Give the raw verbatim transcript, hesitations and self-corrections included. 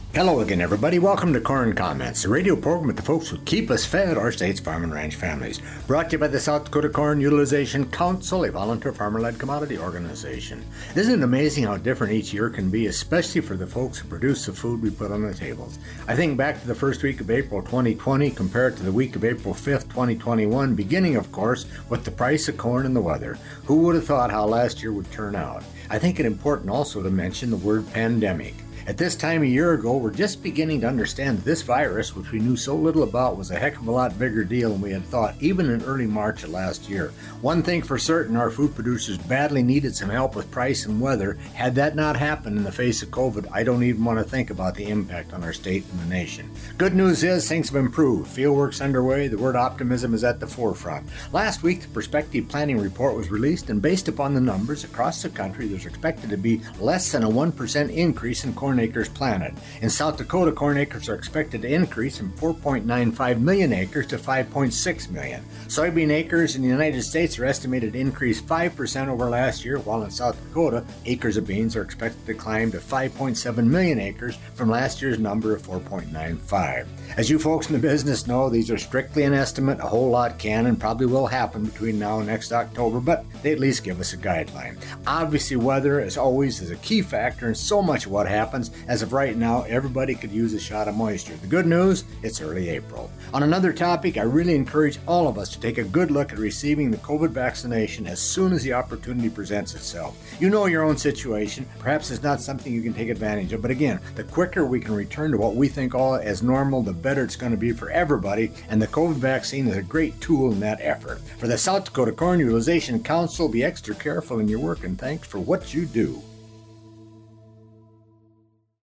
Hello again, everybody. Welcome to Corn Comments, a radio program with the folks who keep us fed, our state's farm and ranch families. Brought to you by the South Dakota Corn Utilization Council, a volunteer farmer-led commodity organization. Isn't it amazing how different each year can be, especially for the folks who produce the food we put on the tables? I think back to the first week of April twenty twenty compared to the week of April fifth, twenty twenty-one, beginning, of course, with the price of corn and the weather. Who would have thought how last year would turn out? I think it important also to mention the word pandemic. At this time a year ago, we're just beginning to understand that this virus, which we knew so little about, was a heck of a lot bigger deal than we had thought, even in early March of last year. One thing for certain, our food producers badly needed some help with price and weather. Had that not happened in the face of COVID, I don't even want to think about the impact on our state and the nation. Good news is things have improved. Fieldwork's underway. The word optimism is at the forefront. Last week, the Prospective Planning Report was released, and based upon the numbers across the country, there's expected to be less than a one percent increase in corn acres planted. In South Dakota, corn acres are expected to increase from four point nine five million acres to five point six million. Soybean acres in the United States are estimated to increase five percent over last year, while in South Dakota, acres of beans are expected to climb to five point seven million acres from last year's number of four point nine five. As you folks in the business know, these are strictly an estimate. A whole lot can and probably will happen between now and next October, but they at least give us a guideline. Obviously, weather, as always, is a key factor in so much of what happens. As of right now, everybody could use a shot of moisture. The good news, it's early April. On another topic, I really encourage all of us to take a good look at receiving the COVID vaccination as soon as the opportunity presents itself. You know your own situation. Perhaps it's not something you can take advantage of, but again, the quicker we can return to what we think all as normal, the better it's going to be for everybody, and the COVID vaccine is a great tool in that effort. For the South Dakota Corn Utilization Council, be extra careful in your work, and thanks for what you do.